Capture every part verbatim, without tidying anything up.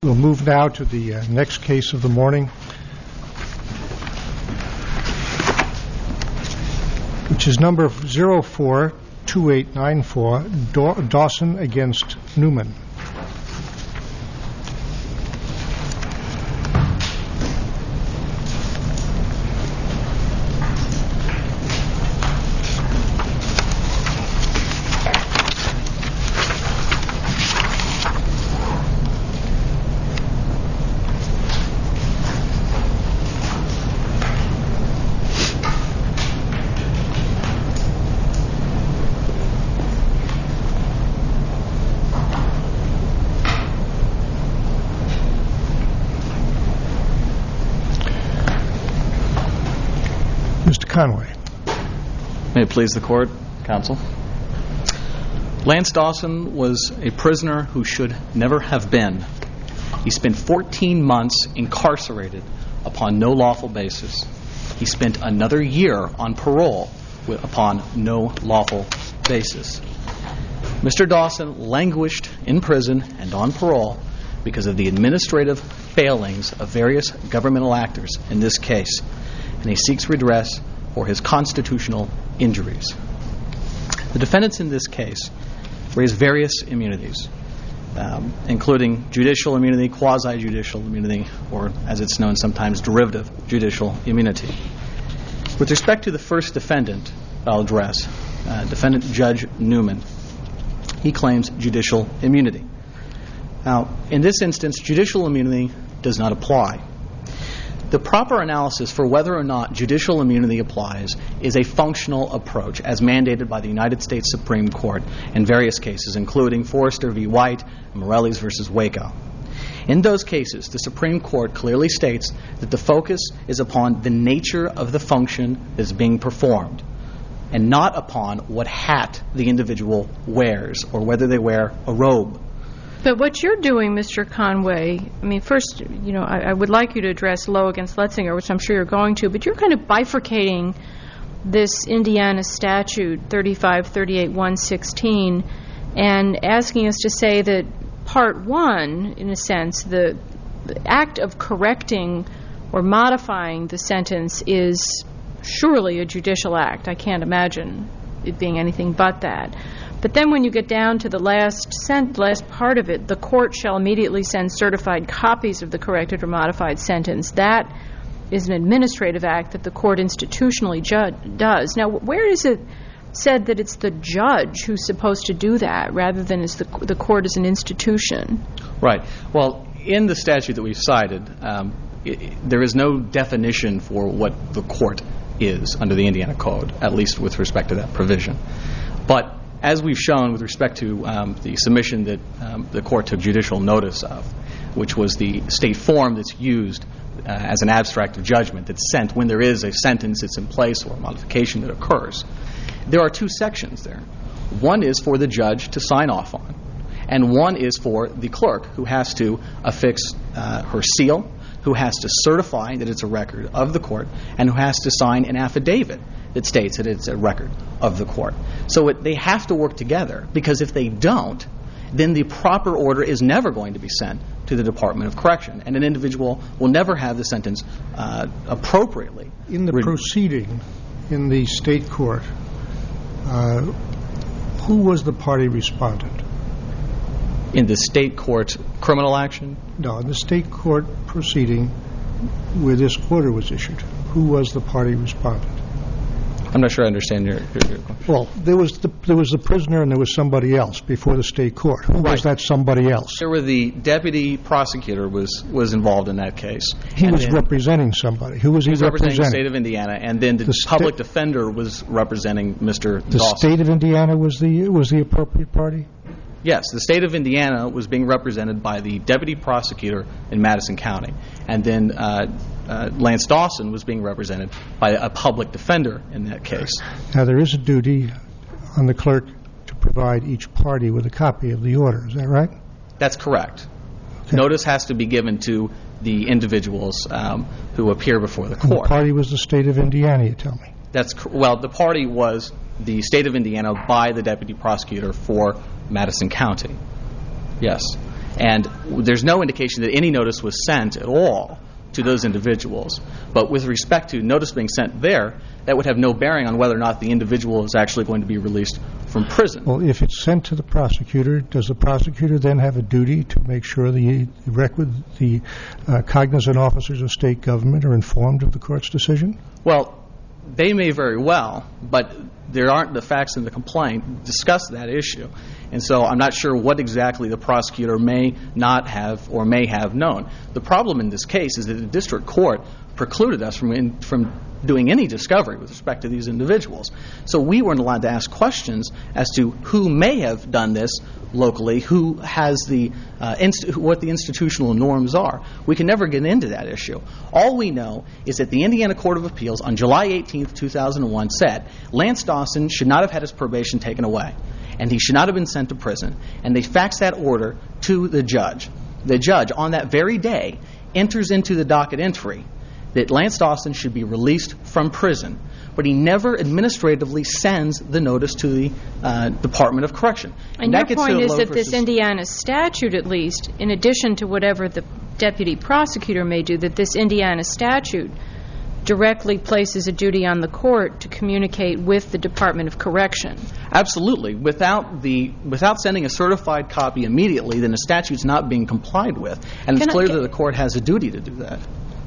We'll move now to the uh, next case of the morning, which is number zero four two eight nine four, Dawson against Newman. Mister Conway. May it please the Court, Counsel. Lance Dawson was a prisoner who should never have been. He spent fourteen months incarcerated upon no lawful basis. He spent another year on parole upon no lawful basis. Mister Dawson languished in prison and on parole because of the administrative failings of various governmental actors in this case, and he seeks redress for his constitutional injuries. The defendants in this case raise various immunities, um, including judicial immunity, quasi-judicial immunity, or as it's known sometimes, derivative judicial immunity. With respect to the first defendant I'll address, uh, Defendant Judge Newman, he claims judicial immunity. Now, in this instance, judicial immunity does not apply. The proper analysis for whether or not judicial immunity applies is a functional approach, as mandated by the United States Supreme Court in various cases, including Forrester v. White and Morales v. Waco. In those cases, the Supreme Court clearly states that the focus is upon the nature of the function that is being performed, and not upon what hat the individual wears or whether they wear a robe. But what you're doing, Mister Conway, I mean, first, you know, I, I would like you to address Lowe against Letzinger, which I'm sure you're going to, but you're kind of bifurcating this Indiana statute, thirty-five thirty-eight one sixteen, and asking us to say that Part one, in a sense, the, the act of correcting or modifying the sentence is surely a judicial act. I can't imagine it being anything but that. But then when you get down to the last sent, last part of it, the court shall immediately send certified copies of the corrected or modified sentence. That is an administrative act that the court institutionally ju- does. Now, where is it said that it's the judge who's supposed to do that rather than as the, the court as an institution? Right. Well, in the statute that we've cited, um, it, it, there is no definition for what the court is under the Indiana Code, at least with respect to that provision. But as we've shown with respect to um, the submission that um, the court took judicial notice of, which was the state form that's used uh, as an abstract of judgment that's sent when there is a sentence that's in place or a modification that occurs, there are two sections there. One is for the judge to sign off on, and one is for the clerk who has to affix uh, her seal, who has to certify that it's a record of the court, and who has to sign an affidavit that states that it's a record of the court. So it, they have to work together, because if they don't, then the proper order is never going to be sent to the Department of Correction, and an individual will never have the sentence uh, appropriately. In the re- proceeding in the state court, uh, who was the party respondent? In the state court criminal action? No, in the state court proceeding where this order was issued, who was the party respondent? I'm not sure I understand your, your, your question. Well, there was the there was the prisoner and there was somebody else before the state court. Who right. was that somebody else? There were the deputy prosecutor was, was involved in that case. He and was representing somebody. Who was he, he was representing? representing the state of Indiana, and then the, the public sta- defender was representing Mister The Dawson. state of Indiana was the was the appropriate party? Yes, the state of Indiana was being represented by the deputy prosecutor in Madison County, and then uh, uh, Lance Dawson was being represented by a public defender in that case. Now, there is a duty on the clerk to provide each party with a copy of the order. Is that right? That's correct. Okay. Notice has to be given to the individuals um, who appear before the court. And the party was the state of Indiana, you tell me? That's cr- well, the party was the state of Indiana by the deputy prosecutor for Madison County. Yes. And there's no indication that any notice was sent at all to those individuals. But with respect to notice being sent there, that would have no bearing on whether or not the individual is actually going to be released from prison. Well, if it's sent to the prosecutor, does the prosecutor then have a duty to make sure the record, the uh, cognizant officers of state government are informed of the court's decision? Well, they may very well, but there aren't the facts in the complaint discuss that issue. And so I'm not sure what exactly the prosecutor may not have or may have known. The problem in this case is that the district court precluded us from in, from doing any discovery with respect to these individuals. So we weren't allowed to ask questions as to who may have done this locally, who has the uh, inst- what the institutional norms are. We can never get into that issue. All we know is that the Indiana Court of Appeals on July eighteenth, two thousand one said Lance Dawson should not have had his probation taken away, and he should not have been sent to prison. And they faxed that order to the judge. The judge, on that very day, enters into the docket entry that Lance Dawson should be released from prison, but he never administratively sends the notice to the uh, Department of Correction. And, and your point is that this Indiana statute, at least, in addition to whatever the deputy prosecutor may do, that this Indiana statute directly places a duty on the court to communicate with the Department of Correction. Absolutely. Without the without sending a certified copy immediately, then the statute's not being complied with, and Can it's clear I, that the court has a duty to do that.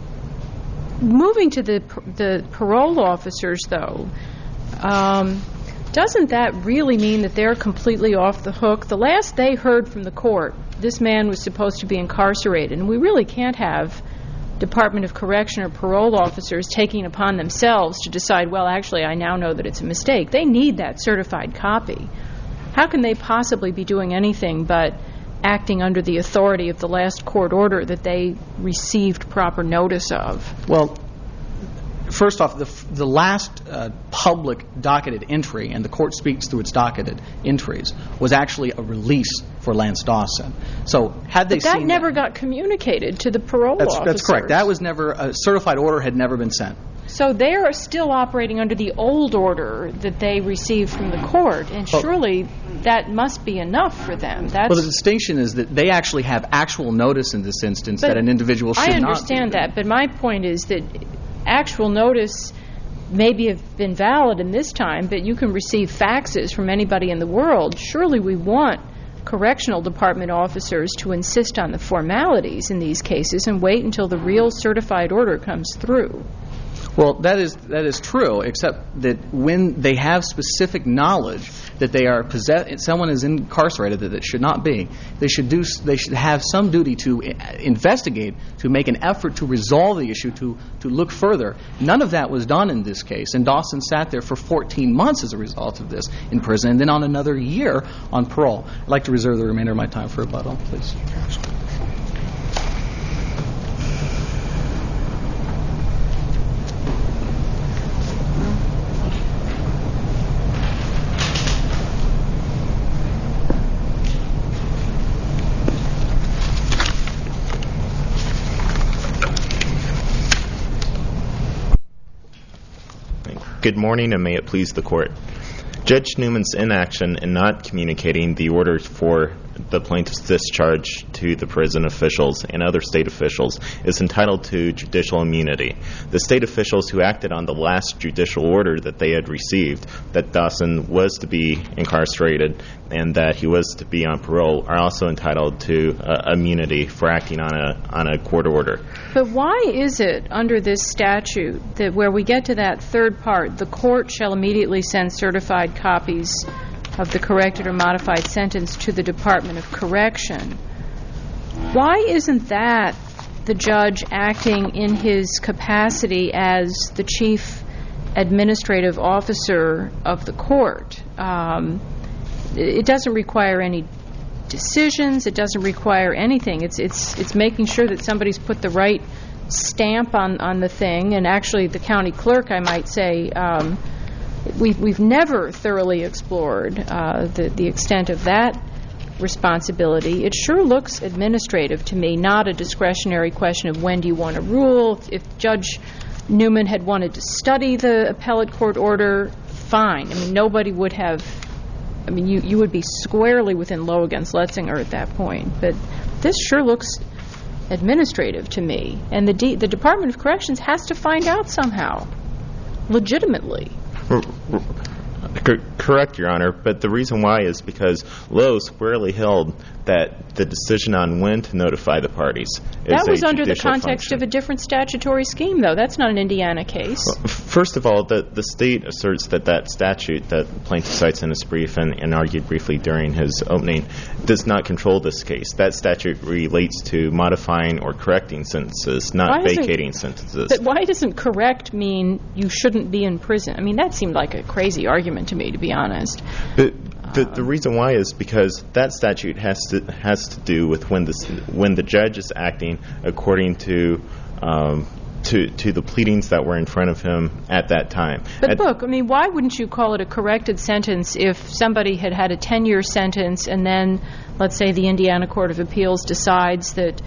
Moving to the the parole officers, though, um, doesn't that really mean that they're completely off the hook? The last they heard from the court, this man was supposed to be incarcerated, and we really can't have Department of Correction or parole officers taking upon themselves to decide, well, actually, I now know that it's a mistake. They need that certified copy. How can they possibly be doing anything but acting under the authority of the last court order that they received proper notice of? Well, first off, the, the last uh, public docketed entry, and the court speaks through its docketed entries, was actually a release for Lance Dawson. So had they but that seen never that, got communicated to the parole that's, officers. That's correct. That was never, a certified order had never been sent. So they are still operating under the old order that they received from the court, and well, surely that must be enough for them. That's, well, the distinction is that they actually have actual notice in this instance that an individual should not. I understand that, but my point is that actual notice maybe have been valid in this time, but you can receive faxes from anybody in the world. Surely we want correctional department officers to insist on the formalities in these cases and wait until the real certified order comes through. Well, that is that is true, except that when they have specific knowledge that they are possess- someone is incarcerated that it should not be, they should do they should have some duty to investigate, to make an effort to resolve the issue, to to look further. None of that was done in this case, and Dawson sat there for fourteen months as a result of this in prison, and then on another year on parole. I'd like to reserve the remainder of my time for rebuttal, please. Good morning, and may it please the court. Judge Newman's inaction in not communicating the orders for the plaintiff's discharge to the prison officials and other state officials is entitled to judicial immunity. The state officials who acted on the last judicial order that they had received, that Dawson was to be incarcerated and that he was to be on parole, are also entitled to uh, immunity for acting on a on a court order. But why is it under this statute that where we get to that third part, the court shall immediately send certified copies of the corrected or modified sentence to the Department of Correction? Why isn't that the judge acting in his capacity as the chief administrative officer of the court? Um, it doesn't require any decisions. It doesn't require anything. It's it's it's making sure that somebody's put the right stamp on, on the thing. And actually, the county clerk, I might say, um, we've we've never thoroughly explored uh, the the extent of that responsibility. It sure looks administrative to me, not a discretionary question of when do you want to rule. If Judge Newman had wanted to study the appellate court order, fine. I mean, nobody would have. I mean, you, you would be squarely within Lowe against Letzinger at that point. But this sure looks administrative to me. And the D- the Department of Corrections has to find out somehow, legitimately. Correct, Your Honor, but the reason why is because Lowe squarely held that the decision on when to notify the parties is That was a under the judicial context function. of a different statutory scheme, though. That's not an Indiana case. Well, first of all, the, the state asserts that that statute that the plaintiff cites in his brief and, and argued briefly during his opening does not control this case. That statute relates to modifying or correcting sentences, not Why doesn't- vacating sentences. But why doesn't correct mean you shouldn't be in prison? I mean, that seemed like a crazy argument to me, to be honest. But the, the reason why is because that statute has to has to do with when the when the judge is acting according to um, to to the pleadings that were in front of him at that time. But At- look, I mean, why wouldn't you call it a corrected sentence if somebody had had a ten-year sentence and then, let's say, the Indiana Court of Appeals decides that,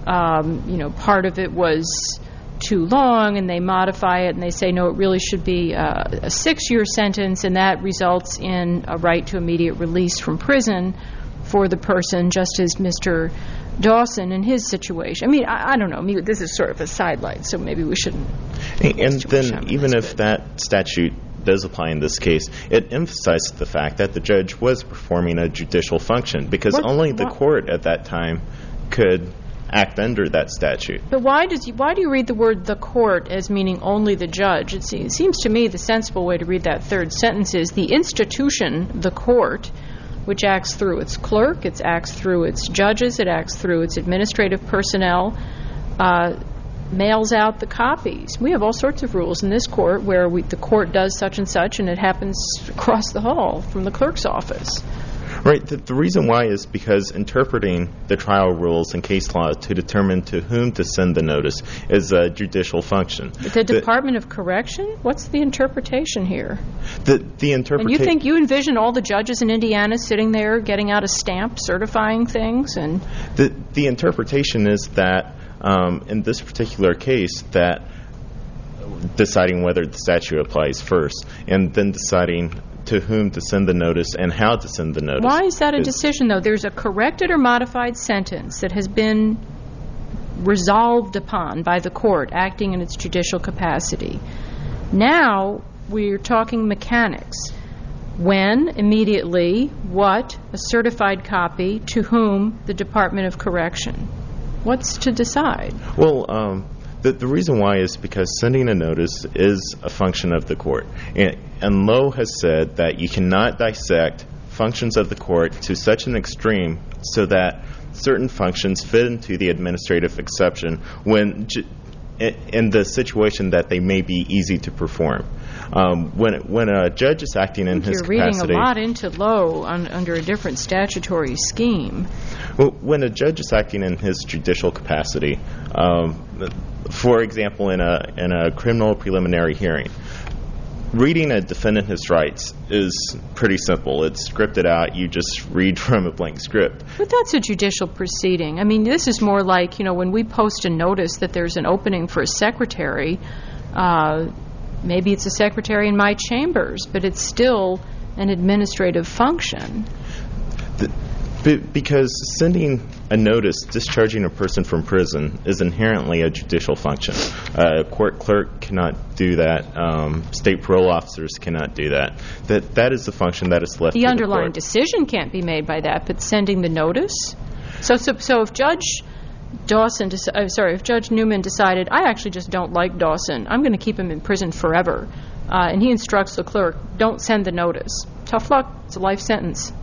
um, you know, part of it was too long and they modify it and they say, no, it really should be uh, a six-year sentence, and that results in a right to immediate release from prison for the person, just as Mister Dawson in his situation. I mean, I, I don't know. I mean, this is sort of a sidelight, so maybe we shouldn't. And, and too much time then on even this, if but- that statute does apply in this case, it emphasizes the fact that the judge was performing a judicial function because What- only the what- court at that time could act under that statute. But why does you, why do you read the word "the court" as meaning only the judge? It, se- it seems to me the sensible way to read that third sentence is the institution, the court, which acts through its clerk, it acts through its judges, it acts through its administrative personnel, uh, mails out the copies. We have all sorts of rules in this court where we, the court does such and such, and it happens across the hall from the clerk's office. Right. The, the reason why is because interpreting the trial rules and case law to determine to whom to send the notice is a judicial function. The Department of Correction? What's the interpretation here? The, the And interpretation. you think you envision all the judges in Indiana sitting there getting out a stamp certifying things? And The, the interpretation is that um, in this particular case that deciding whether the statute applies first and then deciding to whom to send the notice and how to send the notice. why is that a decision, though? There's a corrected or modified sentence that has been resolved upon by the court acting in its judicial capacity. Now we're talking mechanics. When, immediately, what, a certified copy, to whom, the Department of Correction. What's to decide? Well, um, the, the reason why is because sending a notice is a function of the court. And, and Lowe has said that you cannot dissect functions of the court to such an extreme so that certain functions fit into the administrative exception when ju- in the situation that they may be easy to perform. Um, when when a judge is acting in his You're reading capacity, a lot into Lowe on, under a different statutory scheme. well, when a judge is acting in his judicial capacity, um, for example, in a in a criminal preliminary hearing, reading a defendant his rights is pretty simple. It's scripted out. You just read from a blank script. But that's a judicial proceeding. I mean, this is more like, you know, when we post a notice that there's an opening for a secretary, uh, maybe it's a secretary in my chambers, but it's still an administrative function. The, be- because sending a notice discharging a person from prison is inherently a judicial function. Uh, a court clerk cannot do that. Um, state parole officers cannot do that. That that is the function that is left The to underlying the court. decision can't be made by that, but sending the notice? So, so, so if Judge Dawson, deci- uh, sorry, if Judge Newman decided, I actually just don't like Dawson, I'm going to keep him in prison forever, uh, and he instructs the clerk, don't send the notice. Tough luck. It's a life sentence.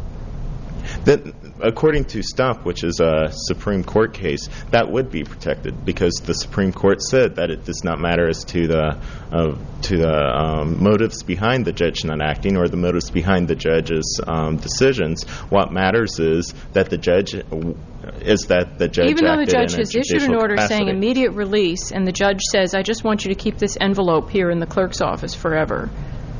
That, according to Stump, which is a Supreme Court case, that would be protected because the Supreme Court said that it does not matter as to the uh, to the um, motives behind the judge not acting or the motives behind the judge's um, decisions. What matters is that the judge is that the judge Even though the acted judge in a has issued an judicial order capacity. saying immediate release, and the judge says, I just want you to keep this envelope here in the clerk's office forever.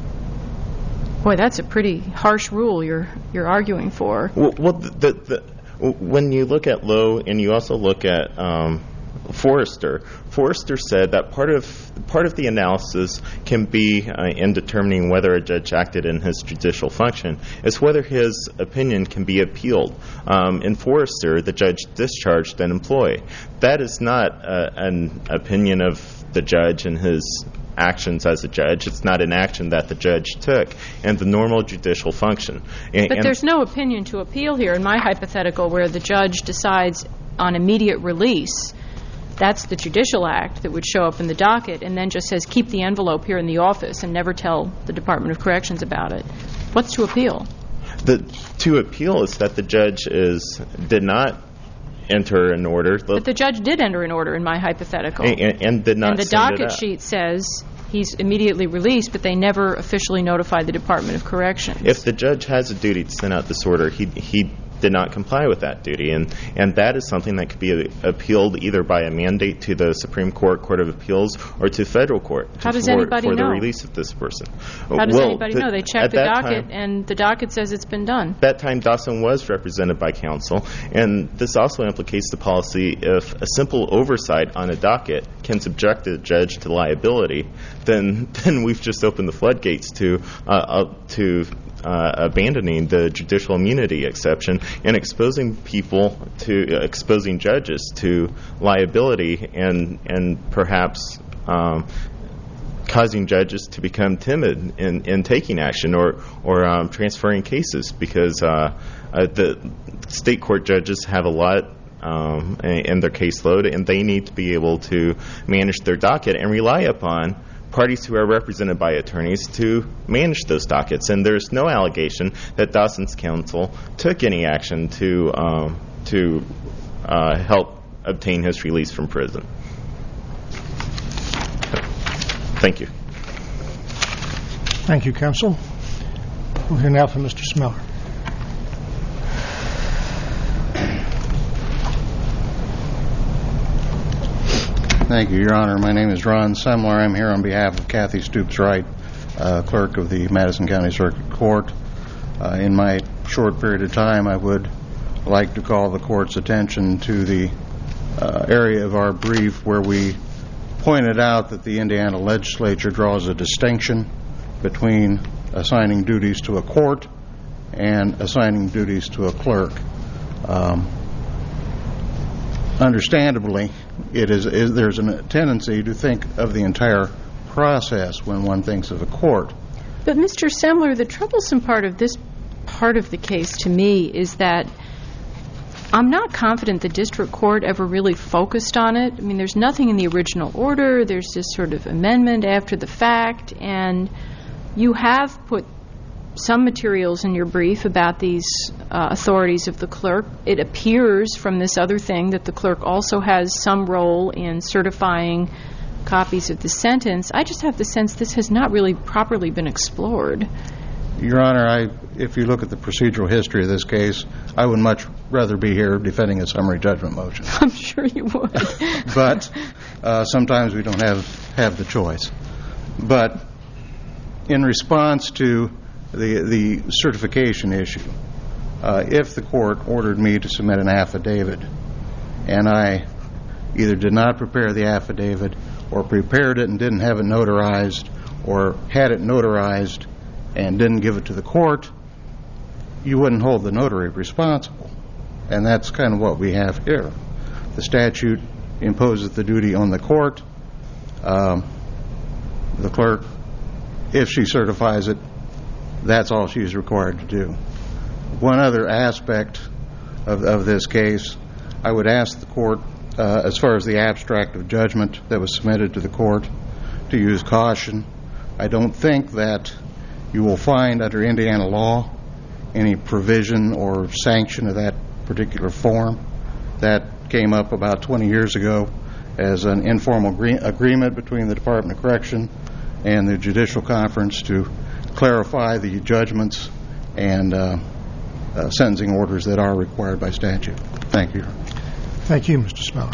Boy, that's a pretty harsh rule you're you're arguing for. Well, well the, the, the, when you look at Lowe and you also look at um, Forrester. Forrester said that part of part of the analysis can be uh, in determining whether a judge acted in his judicial function is whether his opinion can be appealed. Um, in Forrester, the judge discharged an employee. That is not uh, an opinion of the judge and his actions as a judge. It's not an action that the judge took and the normal judicial function. And, but and there's no opinion to appeal here in my hypothetical where the judge decides on immediate release. That's the judicial act that would show up in the docket and then just says keep the envelope here in the office and never tell the Department of Corrections about it. What's to appeal? The, to appeal is that the judge is did not enter an order. But the judge did enter an order in my hypothetical. And, and did not And the send it docket out. sheet says he's immediately released, but they never officially notified the Department of Corrections. If the judge has a duty to send out this order, he he did not comply with that duty, and and that is something that could be appealed either by a mandate to the Supreme Court, Court of Appeals, or to federal court. How does for, anybody for know? the release of this person? How does well, anybody the, know? They check at the that docket, time, and the docket says it's been done. At that time, Dawson was represented by counsel, and this also implicates the policy if a simple oversight on a docket can subject a judge to liability, then then we've just opened the floodgates to uh, uh, to uh, abandoning the judicial immunity exception and exposing people to uh, exposing judges to liability and and perhaps um, causing judges to become timid in, in taking action or or um, transferring cases because uh, uh, the state court judges have a lot um, in their caseload and they need to be able to manage their docket and rely upon parties who are represented by attorneys to manage those dockets. And there's no allegation that Dawson's counsel took any action to um, to uh, help obtain his release from prison. Thank you. Thank you, counsel. We'll hear now from Mister Smeller. Thank you, Your Honor. My name is Ron Semler. I'm here on behalf of Kathy Stoops Wright, uh, clerk of the Madison County Circuit Court. Uh, in my short period of time, I would like to call the court's attention to the uh, area of our brief where we pointed out that the Indiana legislature draws a distinction between assigning duties to a court and assigning duties to a clerk. Um, understandably, it is, is there's a tendency to think of the entire process when one thinks of a court. But Mister Semler, the troublesome part of this part of the case to me is that I'm not confident the district court ever really focused on it. I mean, there's nothing in the original order. There's this sort of amendment after the fact, and you have put some materials in your brief about these uh, authorities of the clerk. It appears from this other thing that the clerk also has some role in certifying copies of the sentence. I just have the sense this has not really properly been explored. Your Honor, I, if you look at the procedural history of this case, I would much rather be here defending a summary judgment motion. I'm sure you would. But uh, sometimes we don't have, have the choice. But in response to the, the certification issue, uh, if the court ordered me to submit an affidavit and I either did not prepare the affidavit or prepared it and didn't have it notarized or had it notarized and didn't give it to the court, you wouldn't hold the notary responsible. And that's kind of what we have here. The statute imposes the duty on the court. Um, the clerk, if she certifies it, that's all she's required to do. One other aspect of, of this case, I would ask the court, uh, as far as the abstract of judgment that was submitted to the court, to use caution. I don't think that you will find under Indiana law any provision or sanction of that particular form. That came up about twenty years ago as an informal agree- agreement between the Department of Correction and the Judicial Conference to clarify the judgments and uh, uh, sentencing orders that are required by statute. Thank you. Thank you, Mister Smeller.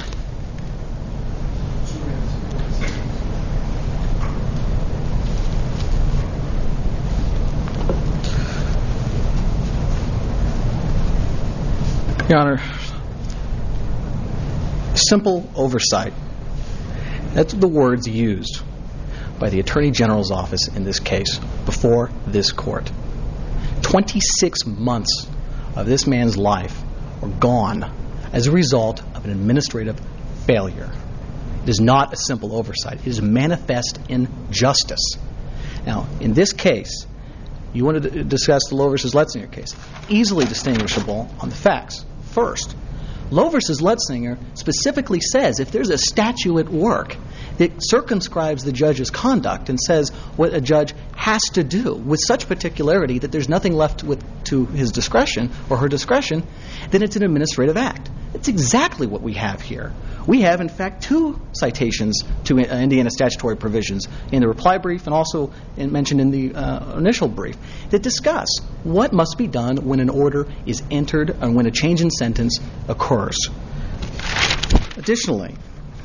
Your Honor, simple oversight. That's the words used by the Attorney General's office in this case before this court. twenty-six months of this man's life were gone as a result of an administrative failure. It is not a simple oversight. It is manifest injustice. Now, in this case, you wanted to discuss the Lowe versus Letzinger case. Easily distinguishable on the facts. First, Lowe versus Letzinger specifically says if there's a statute at work that circumscribes the judge's conduct and says what a judge has to do with such particularity that there's nothing left with, to his discretion or her discretion, then it's an administrative act. It's exactly what we have here. We have, in fact, two citations to Indiana statutory provisions in the reply brief and also in, mentioned in the uh, initial brief that discuss what must be done when an order is entered and when a change in sentence occurs. Additionally,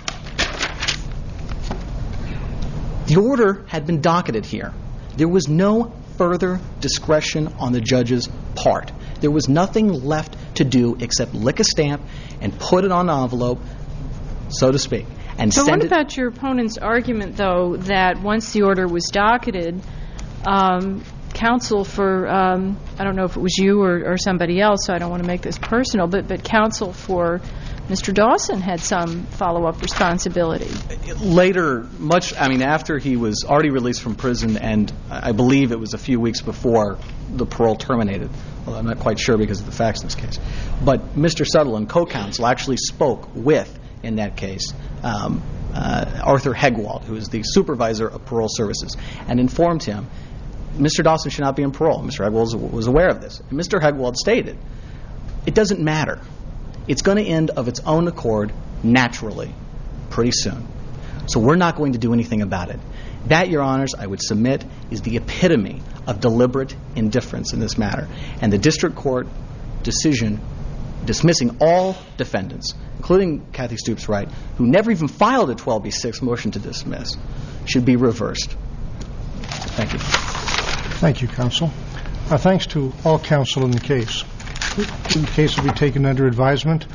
the order had been docketed here. There was no further discretion on the judge's part. There was nothing left to do except lick a stamp and put it on an envelope, so to speak, and so send what it. about your opponent's argument, though, that once the order was docketed, um, counsel for, um, I don't know if it was you or, or somebody else, so I don't want to make this personal, but, but counsel for Mister Dawson had some follow-up responsibility? Later, much, I mean, after he was already released from prison, and I believe it was a few weeks before the parole terminated. Well, I'm not quite sure because of the facts in this case. But Mister Sutherland, co-counsel, actually spoke with, in that case, um, uh, Arthur Hegwald, who is the supervisor of parole services, and informed him Mister Dawson should not be in parole. Mister Hegwald was aware of this. And Mister Hegwald stated, it doesn't matter. It's going to end of its own accord naturally pretty soon. So we're not going to do anything about it. That, Your Honors, I would submit, is the epitome of deliberate indifference in this matter. And the district court decision dismissing all defendants, including Kathy Stoops Wright, who never even filed a twelve B six motion to dismiss, should be reversed. Thank you. Thank you, counsel. Our thanks to all counsel in the case. The case will be taken under advisement.